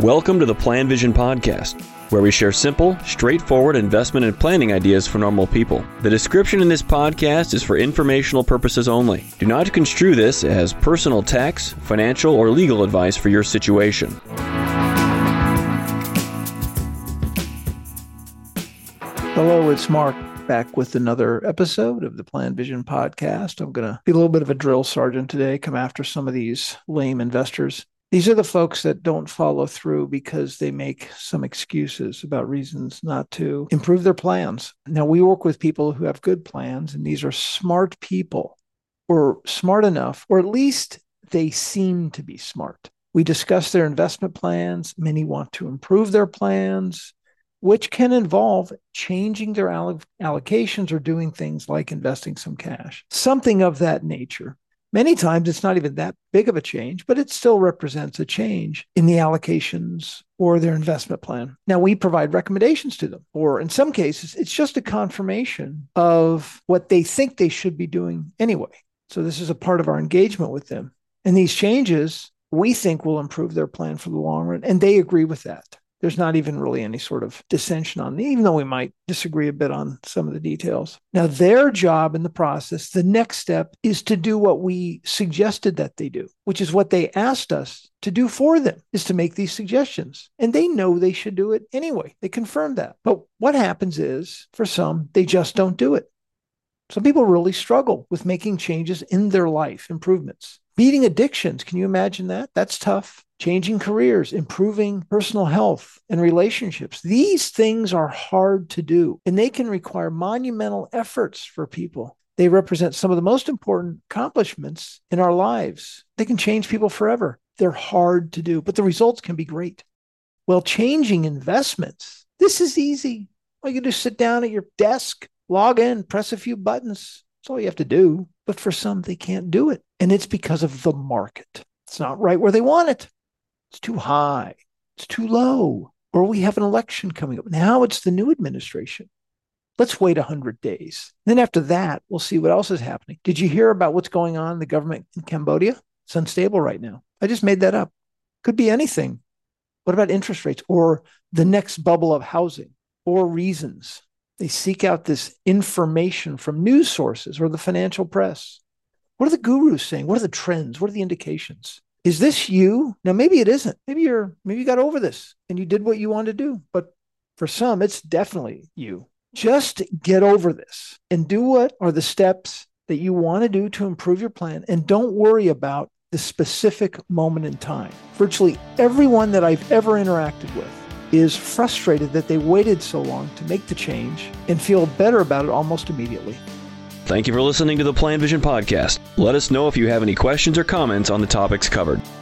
Welcome to the Plan Vision Podcast, where we share simple, straightforward investment and planning ideas for normal people. The description in this podcast is for informational purposes only. Do not construe this as personal tax, financial, or legal advice for your situation. Hello, it's Mark, back with another episode of the Plan Vision Podcast. I'm going to be a little bit of a drill sergeant today, come after some of these lame investors. These are the folks that don't follow through because they make some excuses about reasons not to improve their plans. Now, we work with people who have good plans, and these are smart people, or smart enough, or at least they seem to be smart. We discuss their investment plans. Many want to improve their plans, which can involve changing their allocations or doing things like investing some cash, something of that nature. Many times it's not even that big of a change, but it still represents a change in the allocations or their investment plan. Now, we provide recommendations to them, or in some cases, it's just a confirmation of what they think they should be doing anyway. So this is a part of our engagement with them. And these changes, we think, will improve their plan for the long run, and they agree with that. There's not even really any sort of dissension on it, even though we might disagree a bit on some of the details. Now, their job in the process, the next step, is to do what we suggested that they do, which is what they asked us to do for them, is to make these suggestions. And they know they should do it anyway. They confirmed that. But what happens is, for some, they just don't do it. Some people really struggle with making changes in their life, improvements. Beating addictions, can you imagine that? That's tough. Changing careers, improving personal health and relationships. These things are hard to do, and they can require monumental efforts for people. They represent some of the most important accomplishments in our lives. They can change people forever. They're hard to do, but the results can be great. Well, changing investments, this is easy. All you do is sit down at your desk, log in, press a few buttons. That's all you have to do. But for some, they can't do it. And it's because of the market. It's not right where they want it. It's too high. It's too low. Or we have an election coming up. Now it's the new administration. Let's wait 100 days. Then after that, we'll see what else is happening. Did you hear about what's going on in the government in Cambodia? It's unstable right now. I just made that up. Could be anything. What about interest rates or the next bubble of housing or reasons? They seek out this information from news sources or the financial press. What are the gurus saying? What are the trends? What are the indications? Is this you? Now, maybe it isn't. Maybe you got over this and you did what you wanted to do. But for some, it's definitely you. Just get over this and do what are the steps that you want to do to improve your plan. And don't worry about the specific moment in time. Virtually everyone that I've ever interacted with is frustrated that they waited so long to make the change and feel better about it almost immediately. Thank you for listening to the Plan Vision Podcast. Let us know if you have any questions or comments on the topics covered.